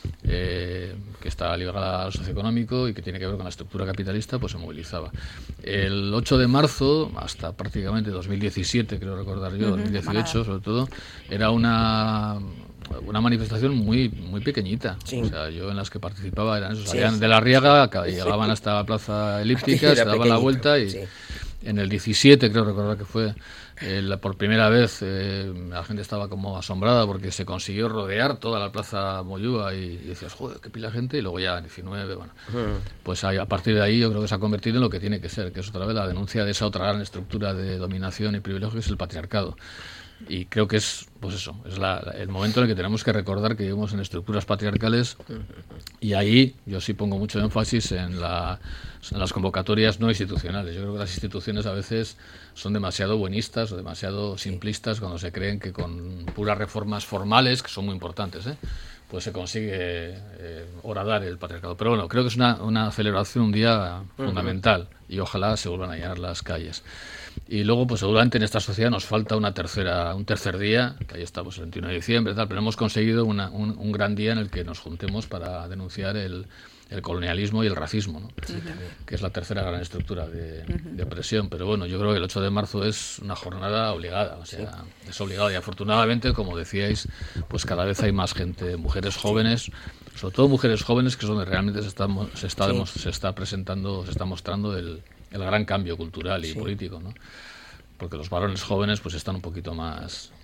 que está ligada al socioeconómico y que tiene que ver con la estructura capitalista, pues se movilizaba. El 8 de marzo, hasta prácticamente 2017, creo recordar yo, 2018 sobre todo, era una manifestación muy pequeñita. O sea, yo en las que participaba eran esos, salían de la Riaga, llegaban hasta la plaza elíptica, se daban la vuelta y en el 17 creo recordar que fue por primera vez, la gente estaba como asombrada porque se consiguió rodear toda la plaza Moyúa y decías, joder, qué pila gente, y luego ya en 19, bueno, pues a partir de ahí yo creo que se ha convertido en lo que tiene que ser, que es otra vez la denuncia de esa otra gran estructura de dominación y privilegio que es el patriarcado. Y creo que es, pues eso, es el momento en el que tenemos que recordar que vivimos en estructuras patriarcales, y ahí yo sí pongo mucho énfasis en las convocatorias no institucionales. Yo creo que las instituciones a veces son demasiado buenistas o demasiado simplistas cuando se creen que con puras reformas formales, que son muy importantes, pues se consigue horadar el patriarcado. Pero bueno, creo que es una celebración, un día fundamental, y ojalá se vuelvan a llenar las calles. Y luego, pues seguramente en esta sociedad nos falta un tercer día, que ahí estamos el 21 de diciembre, tal, pero hemos conseguido un gran día en el que nos juntemos para denunciar el colonialismo y el racismo, ¿no? Que es la tercera gran estructura de opresión. Pero bueno, yo creo que el 8 de marzo es una jornada obligada, o sea, es obligada, y afortunadamente, como decíais, pues cada vez hay más gente, mujeres jóvenes, sobre todo mujeres jóvenes, que es donde realmente se está presentando, se está mostrando el gran cambio cultural y político, ¿no? Porque los varones jóvenes pues están un poquito más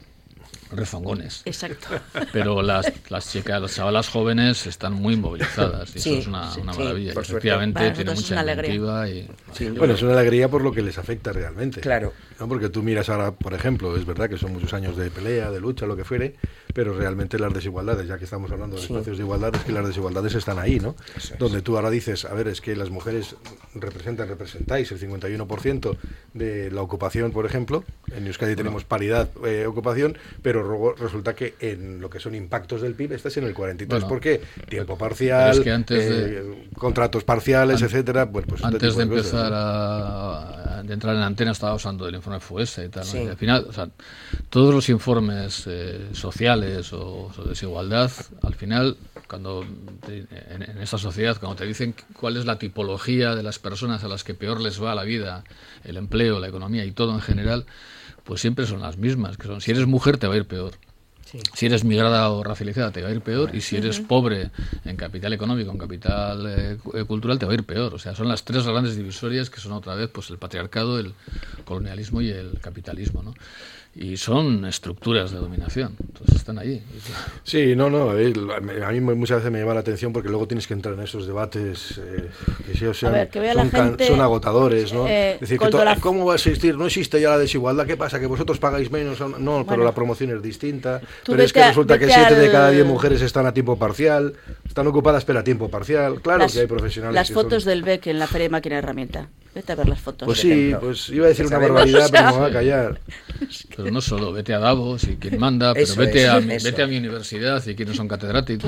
rezongones. Exacto. Pero las chicas, las chavalas jóvenes están muy movilizadas y Sí, eso es una maravilla. por Y efectivamente suerte. tiene Para nosotros mucha es una alegría. inventiva y... Bueno, es una alegría por lo que les afecta realmente. Claro. ¿No? Porque tú miras ahora, por ejemplo, es verdad que son muchos años de pelea, de lucha, lo que fuere, pero realmente las desigualdades, ya que estamos hablando de espacios de igualdad, es que las desigualdades están ahí, ¿no? Donde tú ahora dices, a ver, es que las mujeres representáis el 51% de la ocupación, por ejemplo. En Euskadi tenemos paridad ocupación, pero luego resulta que en lo que son impactos del PIB estás en el 43%. Bueno, ¿por qué? Tiempo parcial, es que antes contratos parciales, etcétera. Pues antes de empezar cosas, de entrar en antena estaba usando el informe FUESA y tal, ¿no? Sí. Y al final, o sea, todos los informes sociales o de desigualdad, al final, cuando en esta sociedad, cuando te dicen cuál es la tipología de las personas a las que peor les va la vida, el empleo, la economía y todo en general, pues siempre son las mismas, que son, si eres mujer te va a ir peor. Sí. Si eres migrada o racializada te va a ir peor, y si eres pobre en capital económico, en capital cultural, te va a ir peor. O sea, son las tres grandes divisorias que son otra vez pues el patriarcado, el colonialismo y el capitalismo, ¿no? Y son estructuras de dominación, entonces están ahí. Sí, no, a mí muchas veces me llama la atención porque luego tienes que entrar en esos debates que son agotadores, ¿no? Es decir, ¿cómo va a existir? No existe ya la desigualdad, ¿qué pasa? ¿Que vosotros pagáis menos? No, pero la promoción es distinta, pero es que resulta que 7 de cada 10 mujeres están a tiempo parcial, están ocupadas pero a tiempo parcial, claro que hay profesionales. Las fotos del BEC en la Feria de Máquina y Herramienta, vete a ver las fotos. Pues sí, pues iba a decir una barbaridad, pero me voy a callar. Pero no solo, vete a Davos y quien manda, pero vete a mi universidad y quienes son catedráticos,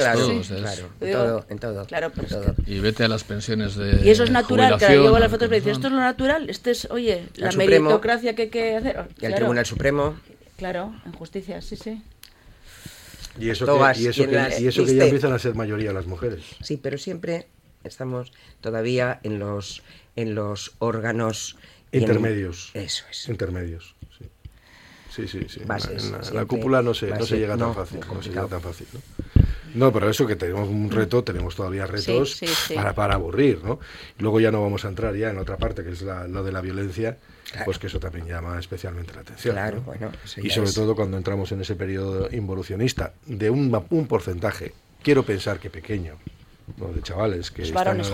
en todo. Claro, pero todo. Y vete a las pensiones de y eso es natural, que llevo las fotos y me dicen, son. esto es lo natural, esto es, oye, la Supremo, meritocracia que hay que hacer. Y el Tribunal Supremo. Claro, en justicia, sí. Y eso que ya empiezan a ser mayoría las mujeres. Sí, pero siempre estamos todavía en los órganos intermedios. Eso es. Intermedios, sí. Sí. Bases, en la cúpula no se llega tan fácil. No, pero eso que tenemos un reto, tenemos todavía retos para aburrir, ¿no? Luego ya no vamos a entrar ya en otra parte, que es lo de la violencia, pues que eso también llama especialmente la atención. Claro, ¿no? bueno. Y sobre todo cuando entramos en ese periodo involucionista de un porcentaje, quiero pensar que pequeño, ¿no? De chavales que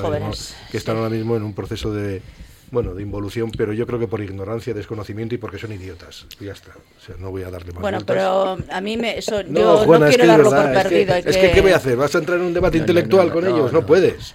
están ahora mismo en un proceso de involución, pero yo creo que por ignorancia, desconocimiento y porque son idiotas. Ya está. O sea, no voy a darle más vueltas. Pero a mí yo Juana, no quiero darlo por perdido. ¿Qué voy a hacer? ¿Vas a entrar en un debate intelectual con ellos? No puedes.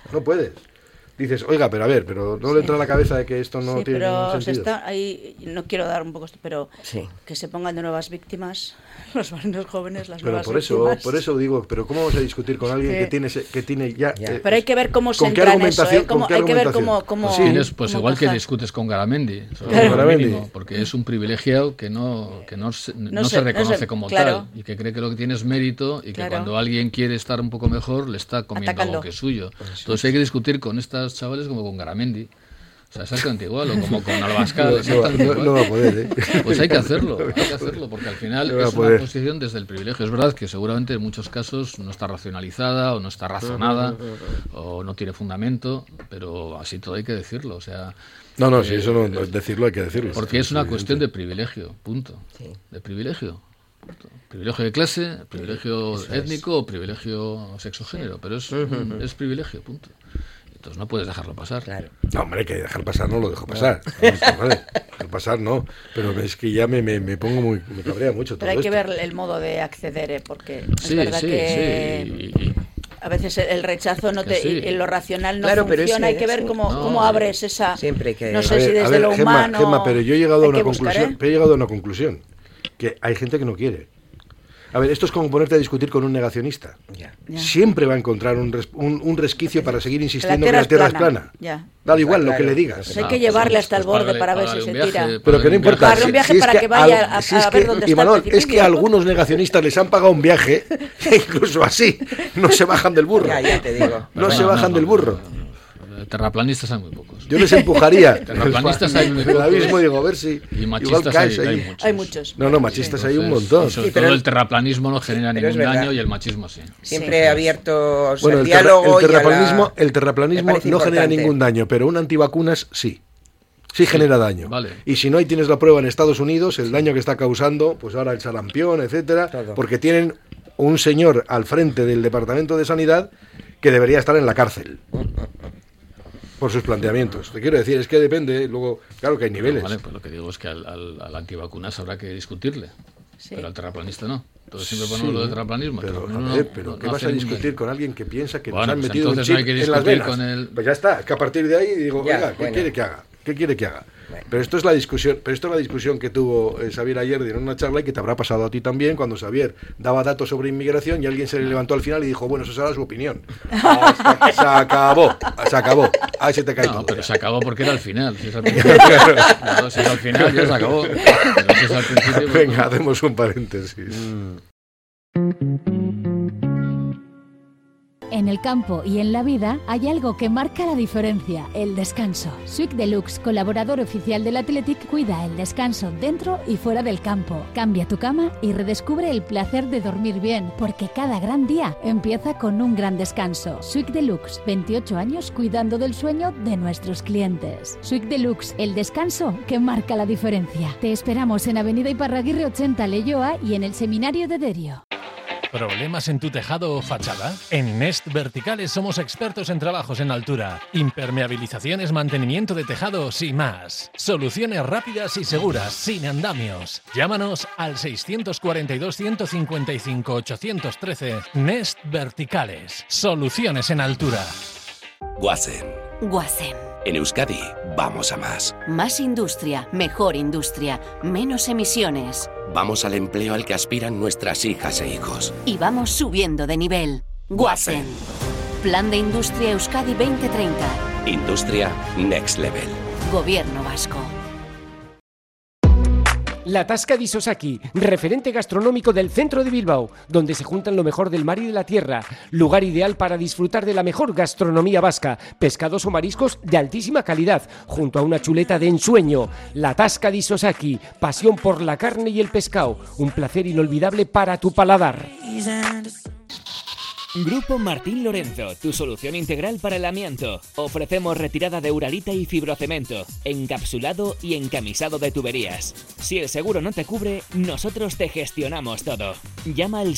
Dices, oiga, pero a ver, pero no le entra a la cabeza de que esto no tiene ningún sentido. Ahí, no quiero dar un poco esto, pero que se pongan de nuevas víctimas, los jóvenes, las nuevas víctimas. Por eso digo, pero ¿cómo vamos a discutir con alguien que tiene ya... pero hay que ver cómo se entra en eso, hay que ver cómo pues igual que discutes con Garamendi, porque es un privilegiado que no se reconoce como tal, y que cree que lo que tiene es mérito, y que cuando alguien quiere estar un poco mejor, le está comiendo algo que es suyo. Entonces hay que discutir con estas chavales como con Garamendi. O sea, exactamente igual, o como con Albascal. No va a poder, Pues hay que hacerlo, porque al final es una posición desde el privilegio. Es verdad que seguramente en muchos casos no está racionalizada, o no está razonada, o no tiene fundamento, pero así todo hay que decirlo. O sea, si eso no es decirlo, hay que decirlo. Porque es una cuestión de privilegio, punto. De privilegio. Privilegio de clase, privilegio étnico o privilegio sexogénero, pero es privilegio, punto. Entonces no puedes dejarlo pasar. Claro. No, hombre, que dejar pasar no lo dejo pasar. Dejar pasar no. Pero es que ya me pongo me cabrea mucho todo esto. Pero hay que ver el modo de acceder, porque es verdad que a veces el rechazo y lo racional no funciona. Hay que ver cómo abres esa... Siempre que... No sé si desde lo humano... Gemma, pero yo he llegado a una conclusión. Que hay gente que no quiere. A ver, esto es como ponerte a discutir con un negacionista. Siempre va a encontrar un resquicio para seguir insistiendo que la Tierra es plana. Da igual lo que le digas. Pues hay que llevarle hasta el borde para ver si se tira. Pero que no importa. Pagarle un viaje para que vaya a ver dónde está el precipicio. Es que a algunos negacionistas les han pagado un viaje, e incluso así, no se bajan del burro. Ya te digo. No se bajan del burro. Terraplanistas hay muy pocos. Yo les empujaría. Terraplanistas hay muy pocos. Ahora mismo digo, a ver si... Y machistas hay muchos. No, machistas hay un montón. Sobre todo el terraplanismo no genera ningún daño y el machismo sí. Siempre abierto al diálogo. El terraplanismo no genera ningún daño, pero un antivacunas sí. Sí genera daño. Vale. Y si no, ahí tienes la prueba en Estados Unidos, el daño que está causando, pues ahora el sarampión, etcétera, porque tienen un señor al frente del Departamento de Sanidad que debería estar en la cárcel por sus planteamientos. Te quiero decir, es que depende, luego, claro que hay niveles. Vale, pues lo que digo es que al antivacunas habrá que discutirle, pero al terraplanista no. Entonces siempre ponemos lo del terraplanismo. Pero ¿qué vas a discutir con alguien que piensa que nos han pues metido un chip no hay que en las venas? con Pues ya está, es que a partir de ahí digo, oiga, ¿qué quiere que haga? ¿Qué quiere que haga? Bueno. Pero esto es la discusión que tuvo Xavier ayer en una charla y que te habrá pasado a ti también cuando Xavier daba datos sobre inmigración y alguien se le levantó al final y dijo, bueno, eso será su opinión. Se acabó. Ahí se te cae todo. Pero se acabó porque era al final. Si es al principio, si es al final ya se acabó. Pero si es al principio, venga, hacemos un paréntesis. En el campo y en la vida hay algo que marca la diferencia, el descanso. Suic Deluxe, colaborador oficial del Athletic, cuida el descanso dentro y fuera del campo. Cambia tu cama y redescubre el placer de dormir bien, porque cada gran día empieza con un gran descanso. Suic Deluxe, 28 años cuidando del sueño de nuestros clientes. Suic Deluxe, el descanso que marca la diferencia. Te esperamos en Avenida Iparraguirre 80 Leioa y en el Seminario de Derio. ¿Problemas en tu tejado o fachada? En Nest Verticales somos expertos en trabajos en altura, impermeabilizaciones, mantenimiento de tejados y más. Soluciones rápidas y seguras, sin andamios. Llámanos al 642-155-813. Nest Verticales. Soluciones en altura. Guasen. En Euskadi, vamos a más. Más industria, mejor industria, menos emisiones. Vamos al empleo al que aspiran nuestras hijas e hijos. Y vamos subiendo de nivel. Guasen. Plan de Industria Euskadi 2030. Industria Next Level. Gobierno vasco. La Tasca di Sosaki, referente gastronómico del centro de Bilbao, donde se juntan lo mejor del mar y de la tierra. Lugar ideal para disfrutar de la mejor gastronomía vasca, pescados o mariscos de altísima calidad, junto a una chuleta de ensueño. La Tasca di Sosaki, pasión por la carne y el pescado, un placer inolvidable para tu paladar. Grupo Martín Lorenzo, tu solución integral para el amianto. Ofrecemos retirada de uralita y fibrocemento, encapsulado y encamisado de tuberías. Si el seguro no te cubre, nosotros te gestionamos todo. Llama al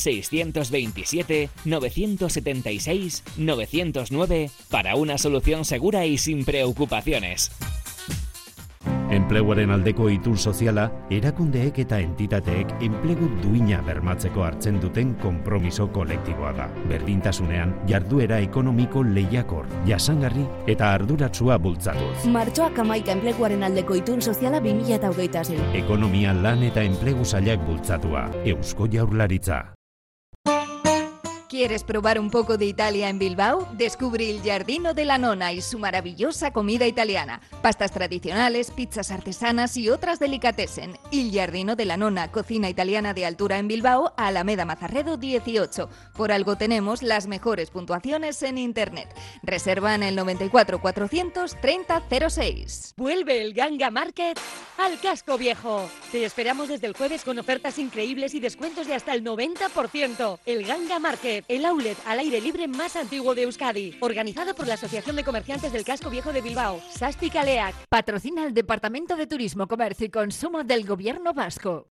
627-976-909 para una solución segura y sin preocupaciones. Enpleguaren aldeko itun soziala, erakundeek eta entitateek enplegu duina bermatzeko hartzen duten konpromiso kolektiboa da. Berdintasunean, jarduera ekonomiko lehiakor, jasangarri eta arduratsua bultzatuz. Martxoak 11 enpleguaren aldeko itun soziala 2026. Ekonomia, lan eta enplegu sailak bultzatua. Eusko Jaurlaritza. ¿Quieres probar un poco de Italia en Bilbao? Descubre Il Giardino della Nonna y su maravillosa comida italiana. Pastas tradicionales, pizzas artesanas y otras delicatessen. Il Giardino della Nonna, cocina italiana de altura en Bilbao, Alameda Mazarredo 18. Por algo tenemos las mejores puntuaciones en internet. Reserva en el 94 430 06. Vuelve el Ganga Market al Casco Viejo. Te esperamos desde el jueves con ofertas increíbles y descuentos de hasta el 90%. El Ganga Market, el outlet al aire libre más antiguo de Euskadi. Organizado por la Asociación de Comerciantes del Casco Viejo de Bilbao. Sasti Kaleak. Patrocina el Departamento de Turismo, Comercio y Consumo del Gobierno Vasco.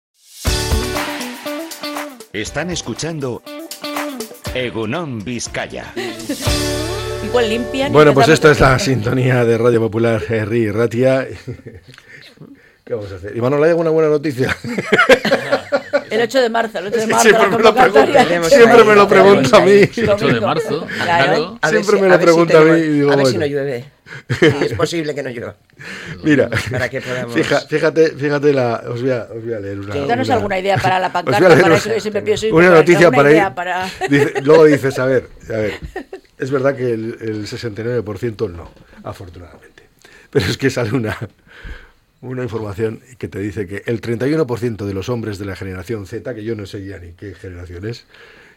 Están escuchando Egunon Vizcaya. Igual limpian. Bueno, pues esta es la sintonía de Radio Popular Herri Ratia. ¿Qué vamos a hacer? Imanol, ¿hay alguna buena noticia? El 8 de marzo, Siempre me lo pregunta a mí. El 8 de marzo, claro. Siempre me lo pregunta a mí. Y digo, a ver bueno. si no llueve. Sí, es posible que no llueva. Mira, para que podamos... fíjate os voy a leer una. Danos alguna idea para la pancarta, para eso que siempre pienso. Una noticia para ir. Luego dices, a ver, es verdad que el 69% no, afortunadamente. Pero es que sale una información que te dice que el 31% de los hombres de la generación Z, que yo no sé ya ni qué generación es,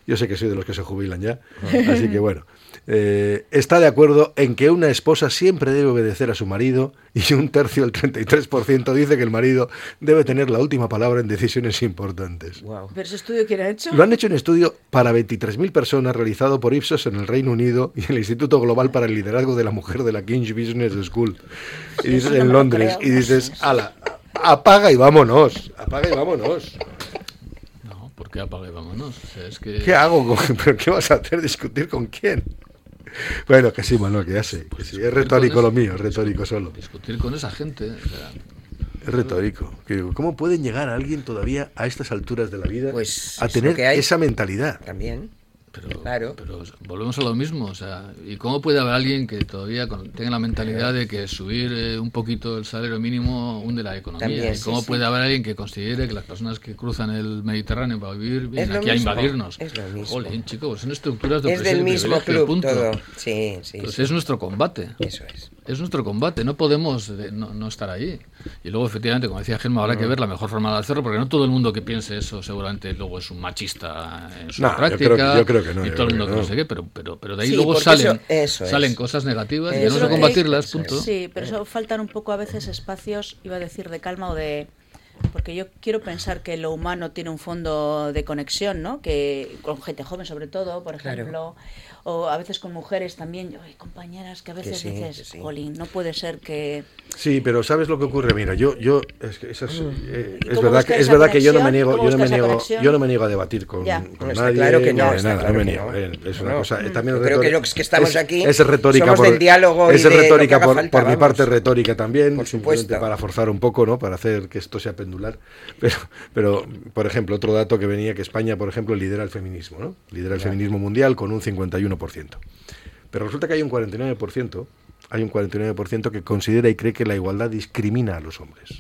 Yo sé que soy de los que se jubilan ya, así que bueno. Está de acuerdo en que una esposa siempre debe obedecer a su marido y un tercio, el 33%, dice que el marido debe tener la última palabra en decisiones importantes. Wow. ¿Pero ese estudio quién ha hecho? Lo han hecho un estudio para 23.000 personas realizado por Ipsos en el Reino Unido y el Instituto Global para el Liderazgo de la Mujer de la King's Business School y dices, en Londres, y dices, ala, apaga y vámonos, apaga y vámonos. No, ¿por qué apaga y vámonos? O sea, es que... ¿Qué hago? ¿Pero qué vas a hacer? ¿Discutir con quién? Bueno, que sí, Manuel, que ya sé. Que sí, es retórico lo mío, es retórico solo. Discutir con esa gente. O sea, es retórico. ¿Cómo pueden llegar a alguien todavía a estas alturas de la vida pues a tener esa mentalidad? También. Pero, claro. Pero volvemos a lo mismo, o sea, ¿y cómo puede haber alguien que todavía tenga la mentalidad de que subir un poquito el salario mínimo hunde la economía? También, ¿Y cómo puede haber alguien que considere que las personas que cruzan el Mediterráneo para vivir vienen aquí a invadirnos? Es lo mismo. Jolín, chicos, son estructuras de opresión. Es del mismo club, punto. todo. Sí, sí. Entonces sí. es nuestro combate. Eso es. Es nuestro combate, no podemos no estar ahí. Y luego, efectivamente, como decía Gemma, habrá que ver la mejor forma de hacerlo, porque no todo el mundo que piense eso seguramente luego es un machista en su práctica. Yo creo que no. Y todo el mundo que no sé qué, pero de ahí luego salen cosas negativas y tenemos que combatirlas, punto. Sí, pero eso faltan un poco a veces espacios, iba a decir, de calma o de... Porque yo quiero pensar que lo humano tiene un fondo de conexión, ¿no? Que con gente joven sobre todo, por ejemplo, claro. O a veces con mujeres también. Hay compañeras que a veces dices, jolín, no puede ser que... Sí, pero ¿sabes lo que ocurre? Mira, es verdad que yo no me niego a debatir con nadie. Claro que no, no me niego. Es una cosa. También creo que los que estamos aquí es retórica somos del diálogo es y de retórica lo que haga por mi parte, retórica también, por supuesto, para forzar un poco, ¿no? Para hacer que esto sea pendular. Pero por ejemplo, otro dato que venía, que España, por ejemplo, lidera el feminismo, ¿no? Lidera el feminismo mundial con un 51%. Pero resulta que hay un 49% que considera y cree que la igualdad discrimina a los hombres.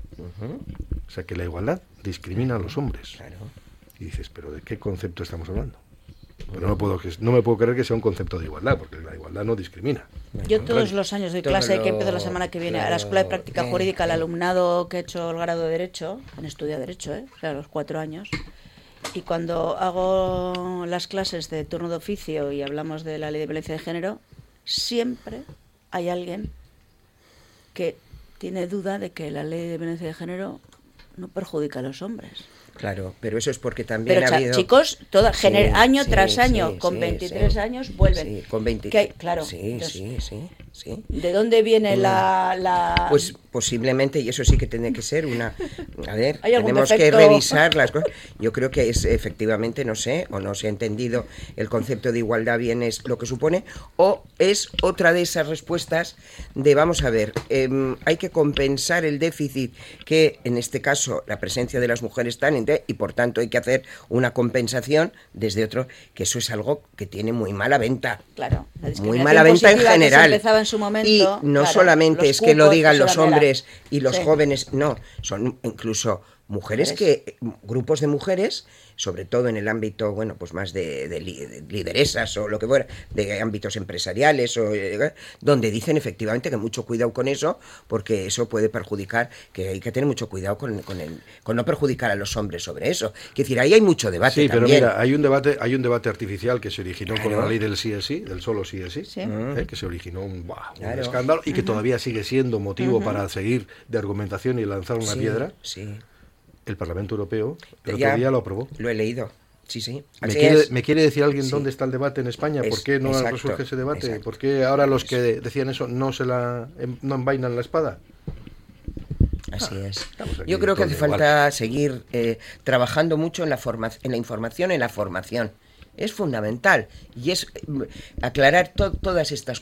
O sea, que la igualdad discrimina a los hombres. Claro. Y dices, ¿pero de qué concepto estamos hablando? Pero no me puedo creer que sea un concepto de igualdad, porque la igualdad no discrimina. Yo todos los años doy clase, que empiezo la semana que viene, a la Escuela de Práctica Jurídica, al alumnado que ha hecho el grado de Derecho, han estudiado Derecho, o sea, a los 4 años. Y cuando hago las clases de turno de oficio y hablamos de la ley de violencia de género, siempre hay alguien que tiene duda de que la ley de violencia de género no perjudica a los hombres. Claro, pero eso es porque también ha habido... chicos, año tras año, con 23 años, vuelven. Sí, con 20. Claro. Sí, entonces, sí. ¿De dónde viene la...? Pues posiblemente, y eso sí que tiene que ser una... A ver, tenemos que revisar las cosas. Yo creo que es efectivamente, no sé, o no se ha entendido el concepto de igualdad bien es lo que supone, o es otra de esas respuestas de, vamos a ver, hay que compensar el déficit que, en este caso, la presencia de las mujeres está y por tanto hay que hacer una compensación desde otro, que eso es algo que tiene muy mala venta. Claro, muy mala venta en general. En su momento, y no solamente es que lo digan los hombres y los jóvenes, no, son incluso mujeres grupos de mujeres, sobre todo en el ámbito, bueno, pues más de lideresas o lo que fuera, de ámbitos empresariales, donde dicen efectivamente que mucho cuidado con eso, porque eso puede perjudicar, que hay que tener mucho cuidado con no perjudicar a los hombres sobre eso. Es decir, ahí hay mucho debate. Sí, también. Pero mira, hay un debate artificial que se originó con la ley del sí es sí, del solo sí es sí, que se originó un escándalo y que todavía sigue siendo motivo para seguir de argumentación y lanzar una piedra. Sí. El Parlamento Europeo el otro día lo aprobó. Lo he leído. Sí. ¿Me quiere decir alguien dónde está el debate en España? ¿Por qué no resurge ese debate? Exacto. ¿Por qué ahora los que decían eso no envainan la espada? Así es. Yo creo que hace falta seguir trabajando mucho en la información, en la formación. Es fundamental y es aclarar todas estas